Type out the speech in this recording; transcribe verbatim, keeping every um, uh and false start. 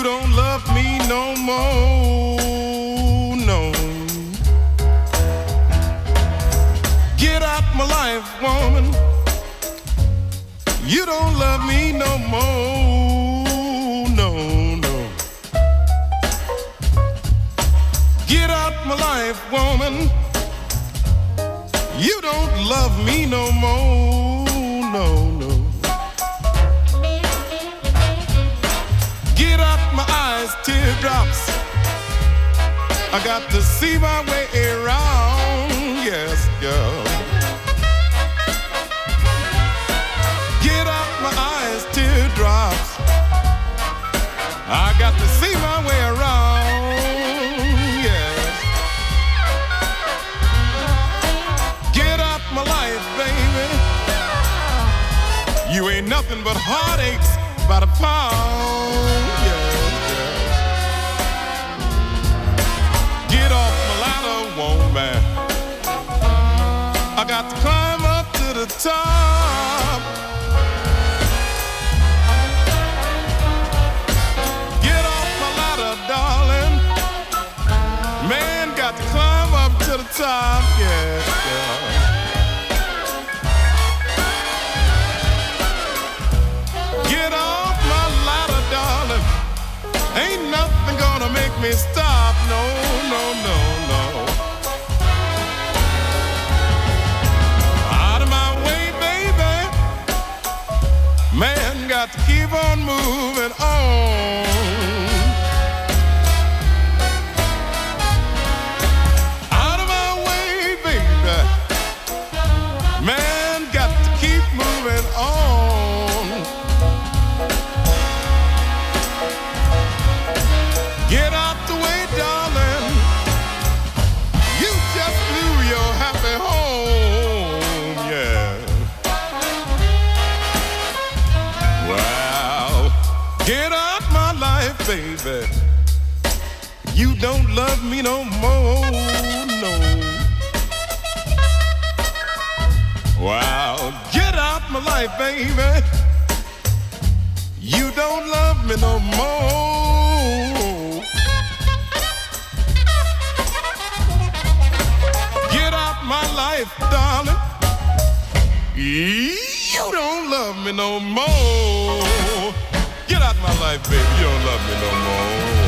don't love me no more, no. Get out my life, woman. You don't love me no more, no, no. Get out my life, woman. You don't love me no more, no, no. Get out my eyes, teardrops. I got to see my way around, yes, girl. Get out my eyes, teardrops. I got to see my way around, yes. Get out my life, baby. You ain't nothing but heartaches by the pound, yes, yes. Get off my ladder, woman. I got to climb up to the top. Get off my ladder, darling. Man, got to climb up to the top, yes, yes. Get off my ladder, darling. Ain't nothing gonna make me stop, no, no, no, no. Out of my way, baby. Man, got to keep on moving on. Out of my way, baby. Man, got to keep moving on. Get out the way, darling. You just blew your happy home, yeah. Wow. Get out my life, baby. You don't love me no more, no. Wow. Get out my life, baby. You don't love me no more. Get out my life, darling. You don't love me no more. Get out my life, baby. You don't love me no more.